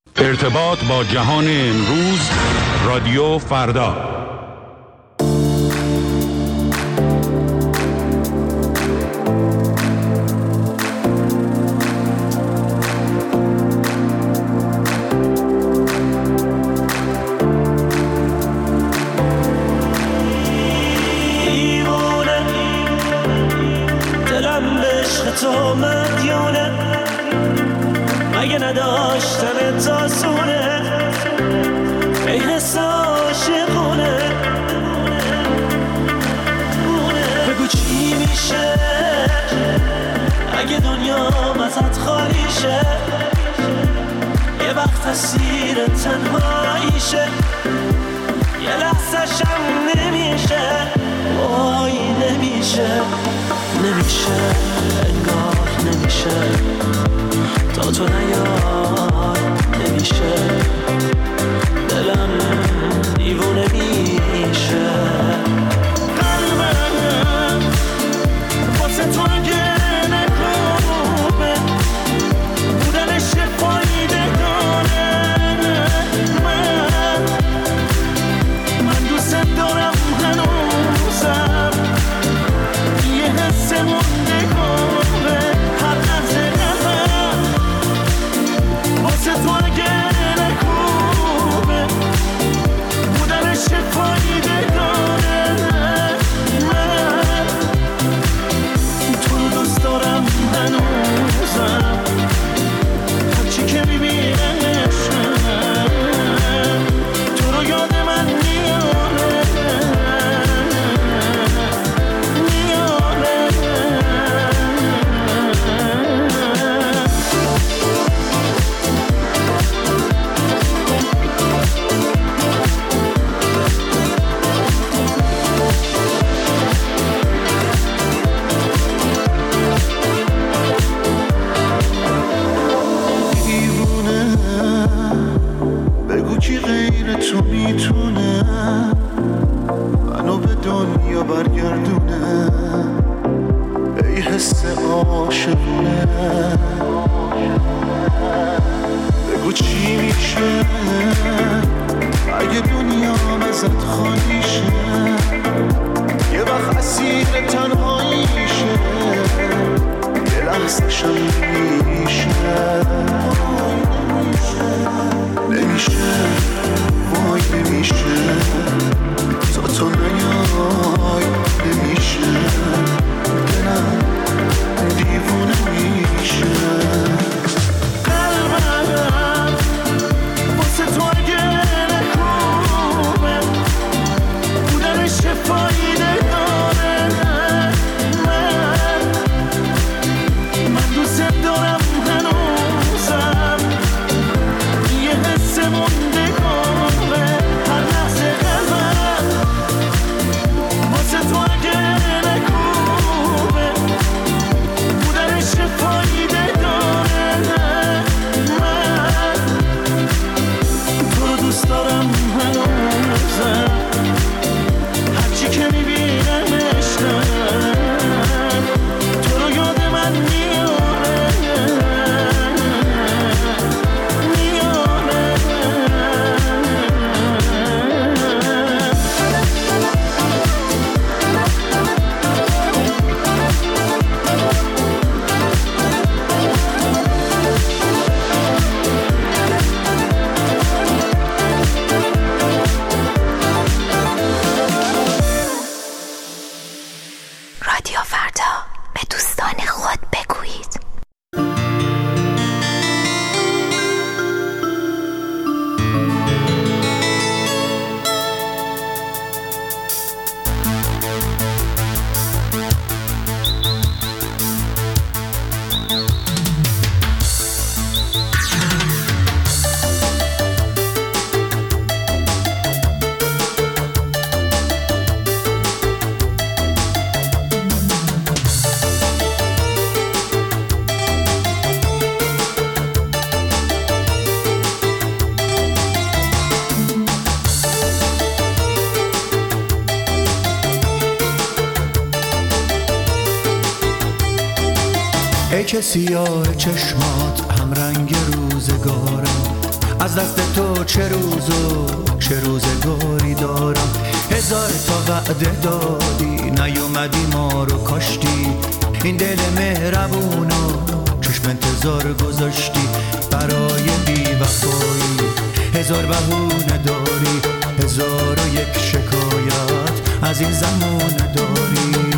ارتباط با جهان امروز، رادیو فردا. تو مدیونه مگه نداشتن تاسونه ای حس عاشقونه بگو چی میشه اگه دنیا ازت خالی شه یه وقت اسیر تنهاییشه یه لحظه شم نمیشه وای نمیشه انگار نمیشه تا تو نیای نمیشه دلم دیوونه میشه قلبم واسه تو اگه نکوبه بودنش فایده داره من دوست دارم هنوزم یه حس مونده کنه هر لحظه قلبم واسه تو اگه نکوبه بودنش فایده داره من تو رو دوست دارم هنوزم هرچی که میبینمشم تو رو یاد من میاره تو میتونه منو به دنیا برگردونه ای حس عاشقونه بگو چی میشه اگه دنیا ازت خالی شه یه وقت اسیر تنهاییشه یه لحظه شم نمیشه وای نمیشه تا تو نیای نمیشه دلم دیوونه میشه قلبم واسه تو اگه نکوبه بودنش فایده داره من دوست دارم هنوزم یه حس مونده کنه هر لحظه قلبم واسه تو اگه نکوبه بودنش فایده داره من تو رو دوست دارم هنوزم هرچی که میبینمشم تو رو یاد من میاره رادیو فردا به دوستان خود بگویید. ای که سیاه چشمات هم رنگ روزگاره از دست تو چه روزگاری دارم. هزار تا وعده دادی نیومدی ما رو کاشتی. این دل مهربونو چشم انتظار گذاشتی برای بی وفایی. هزار بهونه داری، هزار و یک شکایت از این زمان داری.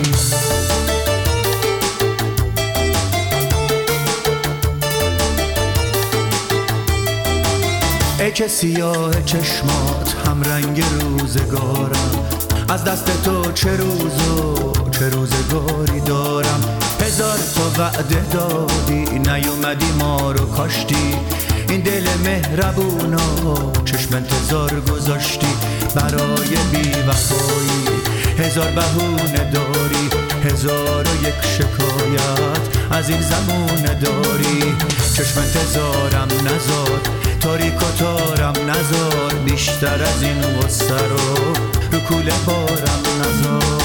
ای که سیاه چشمات هم رنگ روزگارم. از دست تو چه روزگاری دارم. هزار تا وعده دادی نیومدی ما رو کاشتی. این دل مهربونو چشم انتظار گذاشتی برای بی وفایی. هزار بهونه داری، هزار و یک شکایت از این زمان داری. چشم انتظارم نذار، تاریک و تارم نذار، بیشتر از این غصه رو کوله بارم نذار.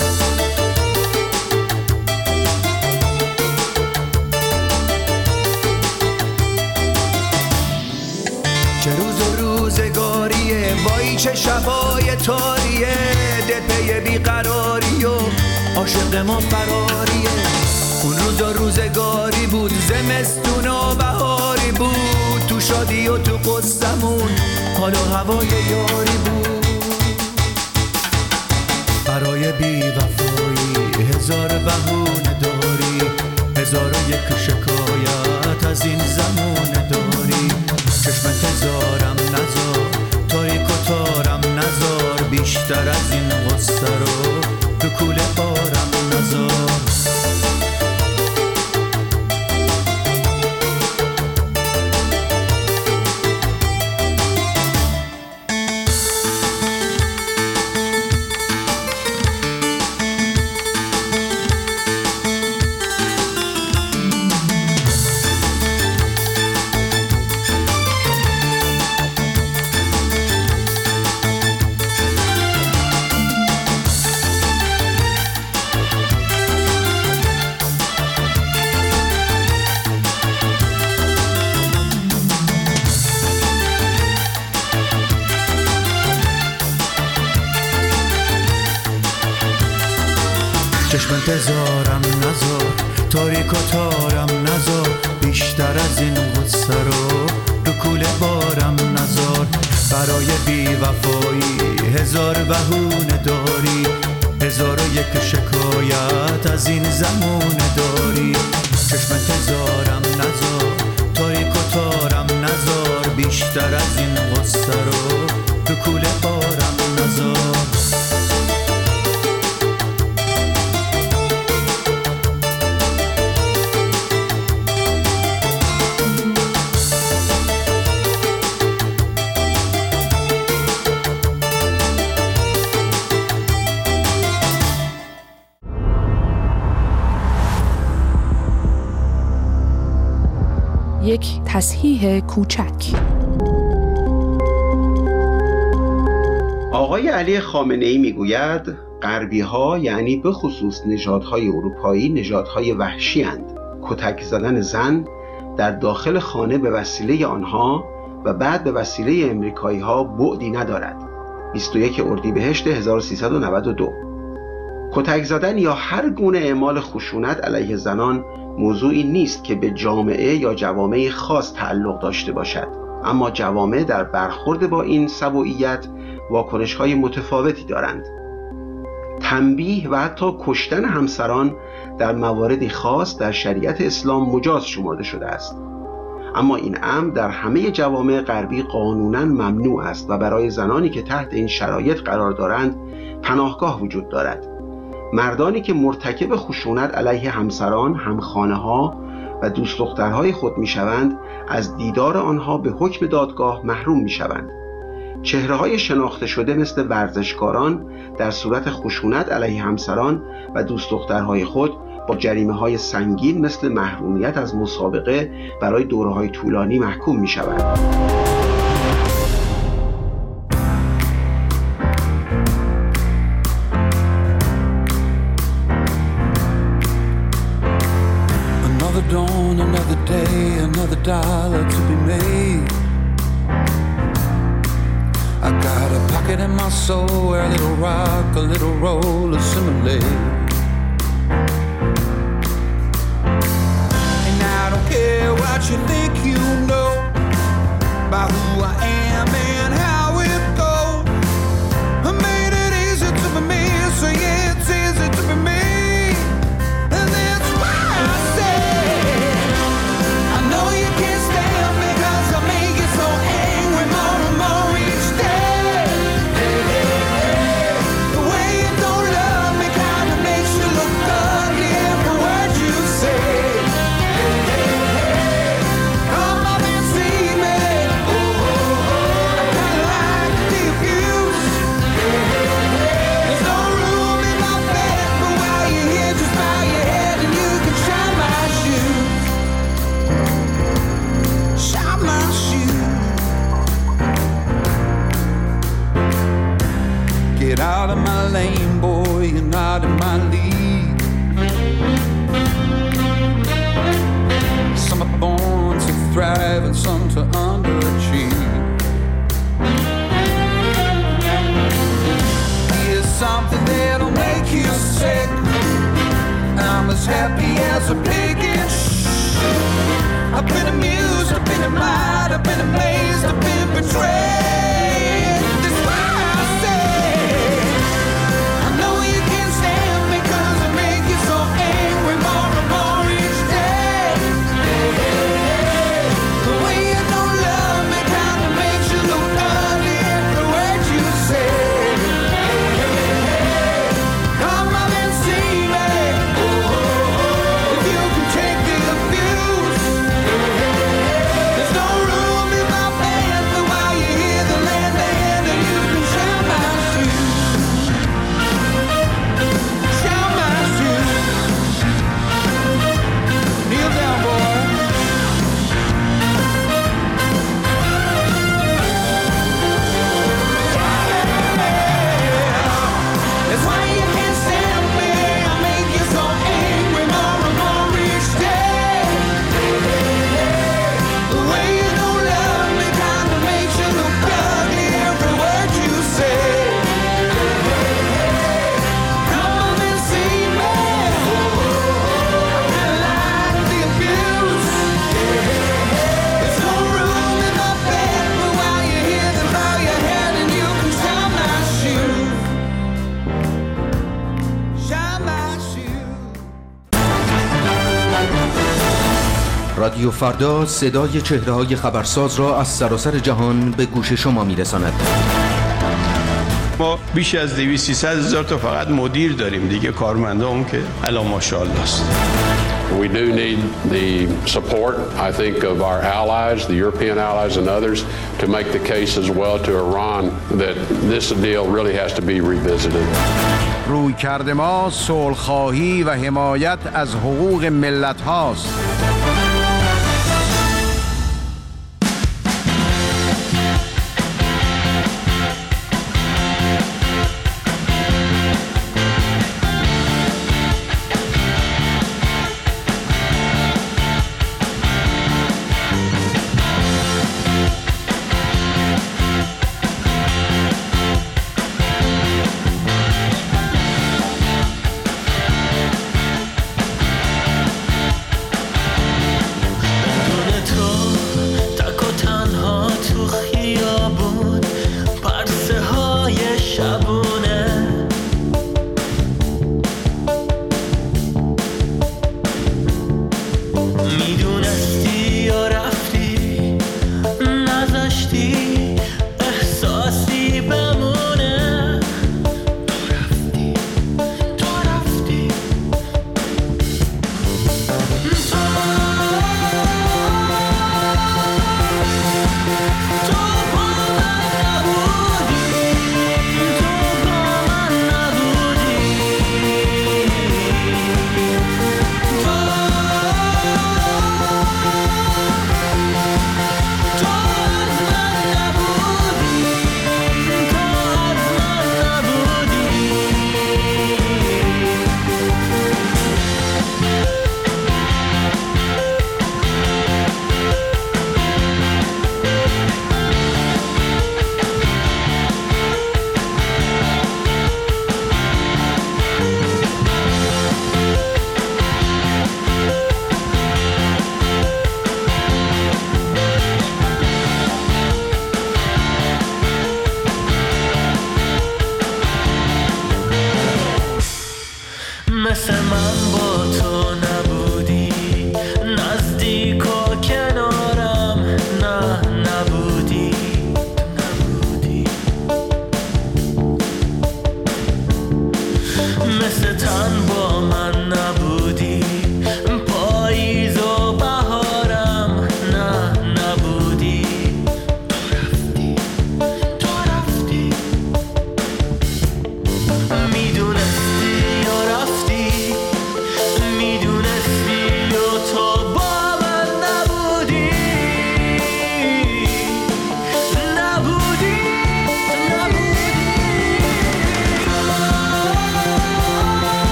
چه روز و روزگاریه، وای چه شبای تاریه. دل پی بیقراری و عاشق ما فراریه. اون روز و روزگاری بود، زمستون و بهاری بود. تو شادی و تو قصمون حال و هوای یاری بود. برای بی وفایی هزار بهونه داری، هزار و یک شکایت از این زمان داری. چشم انتظارم نذار، تاریک و تارم نذار، بیشتر از این غصه رو کوله بارم نذار. چشم انتظارم نذار، تاریک و تارم نذار، بیشتر از این غصه رو کوله بارم نذار. برای بی وفایی هزار بهونه داری، هزار و یک شکایت از این زمان داری. چشم انتظارم نذار، تاریک و تارم نذار، بیشتر از این غصه رو کوله بارم نذار. یک تصحیح کوچک. آقای علی خامنه‌ای میگوید غربی‌ها یعنی به خصوص نژادهای اروپایی نژادهای وحشی اند. کتک زدن زن در داخل خانه به وسیله آنها و بعد به وسیله امریکایی‌ها بعدی ندارد. 21 اردیبهشت 1392. کتک زدن یا هر گونه اعمال خشونت علیه زنان موضوعی نیست که به جامعه یا جوامع خاص تعلق داشته باشد، اما جوامع در برخورد با این سوییت واکنش‌های متفاوتی دارند. تنبیه و حتی کشتن همسران در مواردی خاص در شریعت اسلام مجاز شمرده شده است، اما این امر در همه جوامع غربی قانوناً ممنوع است و برای زنانی که تحت این شرایط قرار دارند پناهگاه وجود دارد. مردانی که مرتکب خشونت علیه همسران، همخانه‌ها و دوست دخترهای خود می‌شوند، از دیدار آنها به حکم دادگاه محروم می‌شوند. چهره‌های شناخته شده مثل ورزشکاران در صورت خشونت علیه همسران و دوست دخترهای خود با جریمه‌های سنگین مثل محرومیت از مسابقه برای دوره‌های طولانی محکوم می‌شوند. Dawn, another day, another dollar to be made. my soul, where a little rock, a little roll assimilate. And I don't care what you think you know about who I am and how it goes. I made it easy to be me, so yeah, it's easy to be me. And that's why I say I know you can't stand me, 'cause I make you so angry more and more each day. The way you don't love me kinda makes you look ugly every word you say. Come up and see me. I kinda like the abuse. There's no room in my bed, but while you're here, just bow your head and you can shine my shoes. Shine my shoes. Get out of my lane, boy, you're not in my league. Some are born to thrive and some to underachieve. Here's something that'll make you sick. I'm as happy as a pig in I've been amused, I've been admired, I've been amazed, I've been betrayed. That's why I say I know you can't stand me, 'cause I make you so angry more and more each day. The way you don't love me kinda makes you look ugly every word you say. Come up and see me. If you can take the abuse, there's no room in my bed, but while you're here, the land and you can shine my shoes. Shine my shoes. Kneel down, boy. That's why you can't stand me. I make you so angry more and more each day. The way you don't love me kinda makes you look ugly every word you say. Come on and see me. I kinda like the abuse. There's no room in my bed, but while you're here, then bow your head and you can shine my shoes. Shine my shoes. رادیو فردا صدای چهره‌های خبرساز را از سراسر جهان به گوش شما می‌رساند. ما بیش از 200-300 هزار تا فقط مدیر داریم دیگه، کارمندامون که الان ماشاءالله است. We do need the support, I think, of our allies, the European allies and others, to make the case as well to Iran that this deal really has to be revisited. رویکرد ما صلح‌خواهی و حمایت از حقوق ملت هاست.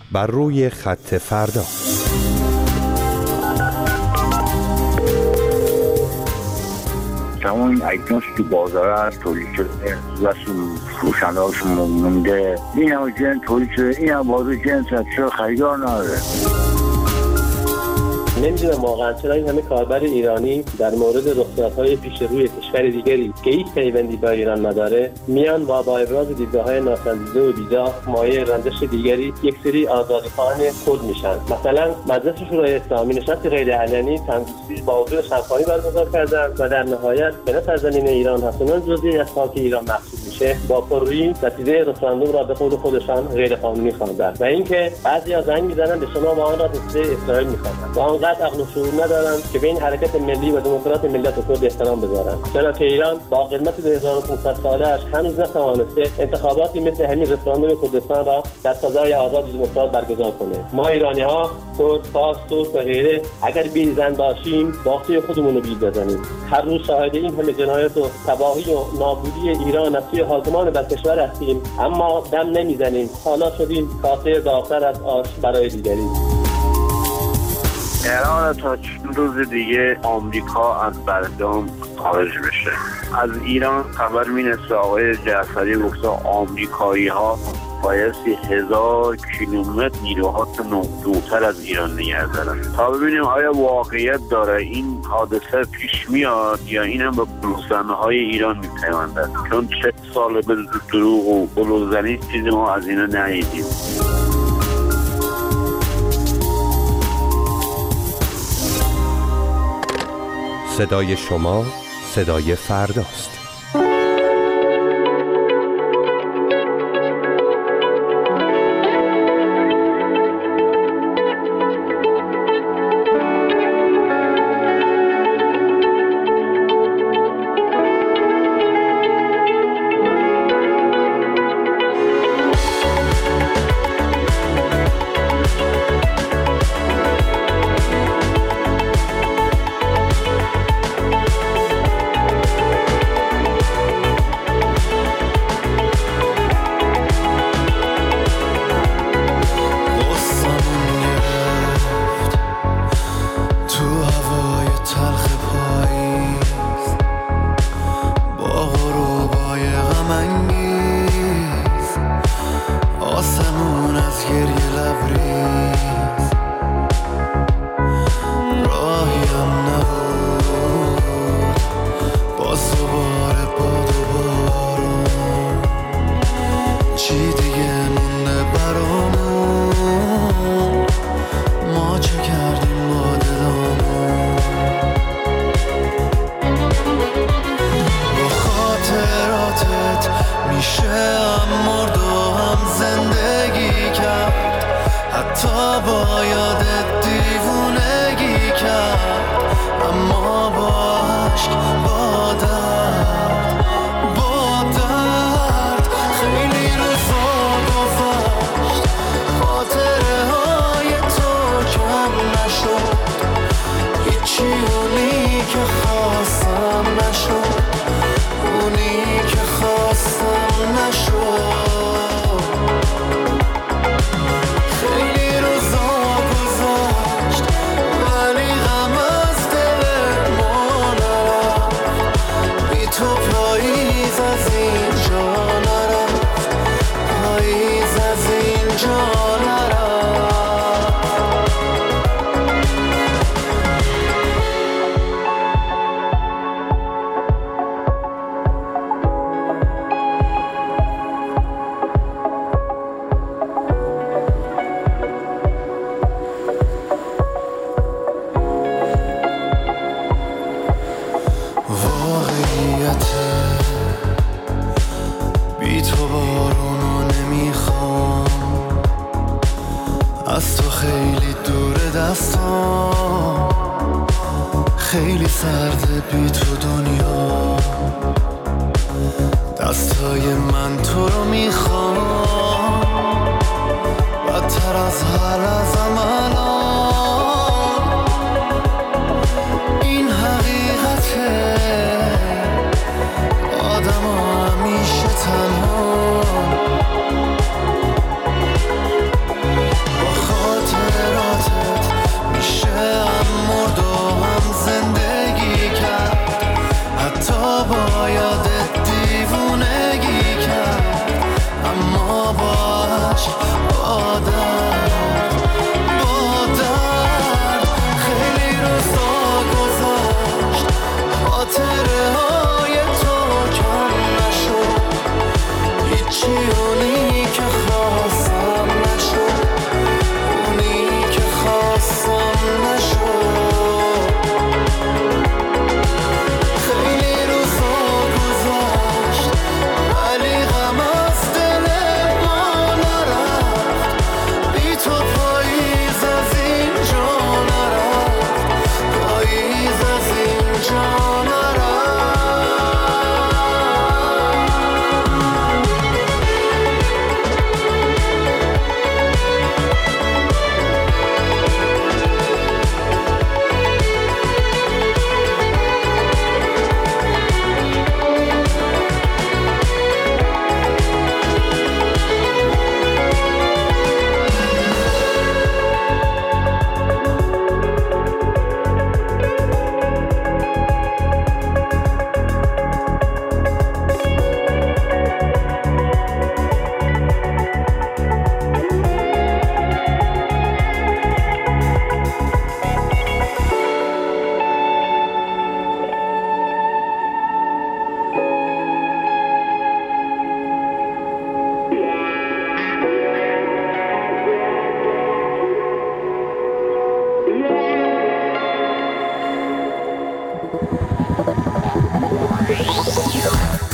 بر روی خط فردا. تمام این اجناس تو بازار هست تولید شده و فروشنده هاشون مونده، این همه جنس تولید شده، این همه بازار جنس هست، چرا خریدار نداره؟ نمیدونم واقعا چرا این همه کاربر ایرانی در مورد رخصت‌های پیش روی کشور دیگری که هیچ پیوندی با ایران نداره میان و با ابراز دیدگاه‌های ناسنجیده و بیجا مایه رنجش دیگری یک سری آزادخوان خود میشن. مثلا مجلس شورای اسلامی نشست غیر علنی تنظیمی با حضور شفاهی برگزار کردن و در نهایت به نظر زمین ایران حسنان جزئی از خاک ایران محسوب میشه با پررویی نتیجه رفراندوم را به قول خودشان غیر قانونی خواندن و اینکه بعضیا زنگ میزنن به شما و آن را نتیجه اسرائیل میخوانند. عقل و شعور ندارن که به این حرکت ملی و دموکرات ملت کرد احترام بذارن، چرا که ایران با قدمت 2500 ساله‌اش هنوز نتوانسته انتخاباتی مثل همین رفراندوم کردستان را در فضای آزاد و دموکرات برگزار کنه. ما ایرانی‌ها کرد، فارس، ترک و غیره اگر بی‌زن باشیم باقی خودمون رو بیل بزنیم. هر روز شاهد این همه جنایت و تباهی و نابودی ایران از سوی حاکمان بر کشور هستیم، اما دم نمیزنیم. حالا شدیم کاسه داغ‌تر از آش برای دیگری. ایران تا چند روز دیگه آمریکا از بردام خارج بشه. از ایران خبر می‌رسه آقای جعفری گفته آمریکایی ها بایستی 1000 کیلومتر نیروهاشون دورتر از ایران نگه دارن تا ببینیم آیا واقعیت داره این حادثه پیش میاد یا اینم به بلوزنهای ایران میپیوندن، چون 40 سال به دروغ و بلوزنی چیزی ما از اینا ندیدیم. صدای شما صدای فرداست.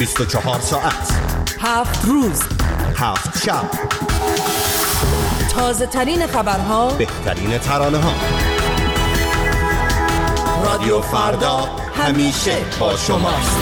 24 ساعت 7 روز 7 شب تازه ترین خبرها، بهترین ترانه ها. رادیو فردا همیشه با شماست.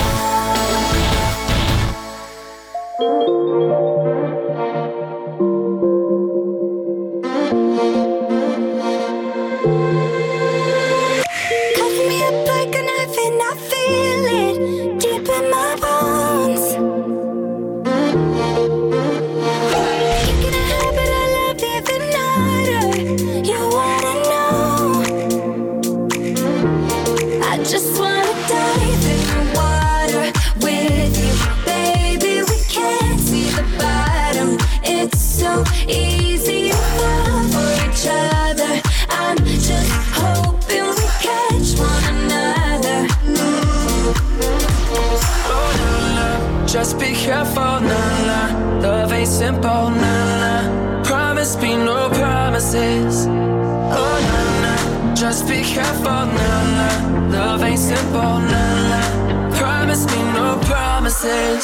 Just be careful, nah, nah. Love ain't simple, nah, nah. Promise me no promises. Oh, nah, nah. Just be careful, nah, nah. Love ain't simple, nah, nah. Promise me no promises.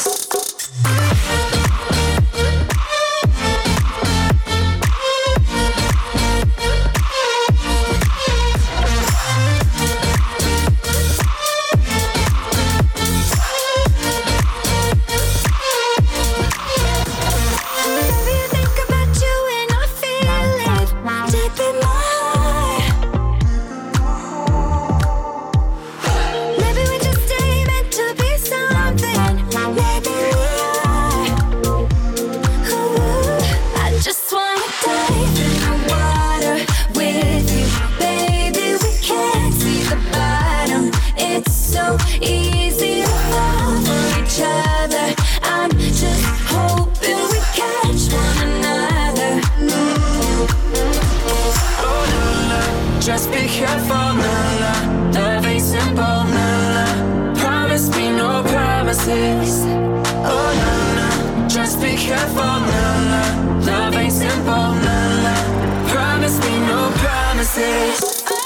Just be careful, nah, nah. Love ain't simple, nah, nah. Promise me no promises. Oh, nah, nah. Just be careful, nah, nah. Love ain't simple, nah, nah. Promise me no promises.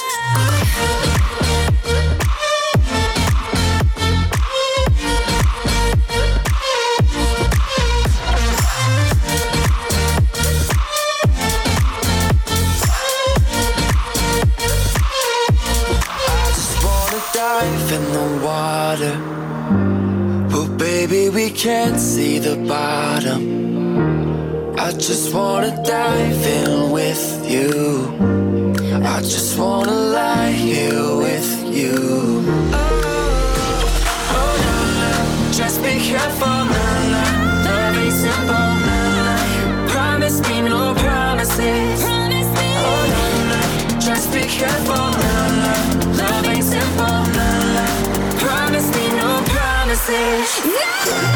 In the water, but baby we can't see the bottom. I just wanna dive in with you. I just wanna lie here with you. Oh, nah, nah. Just be careful, nah, nah. Love ain't simple, nah, nah. Promise me no promises. Oh, nah, nah. Just be careful, nah, nah. Love ain't simple, nah, nah. Promise me no promises.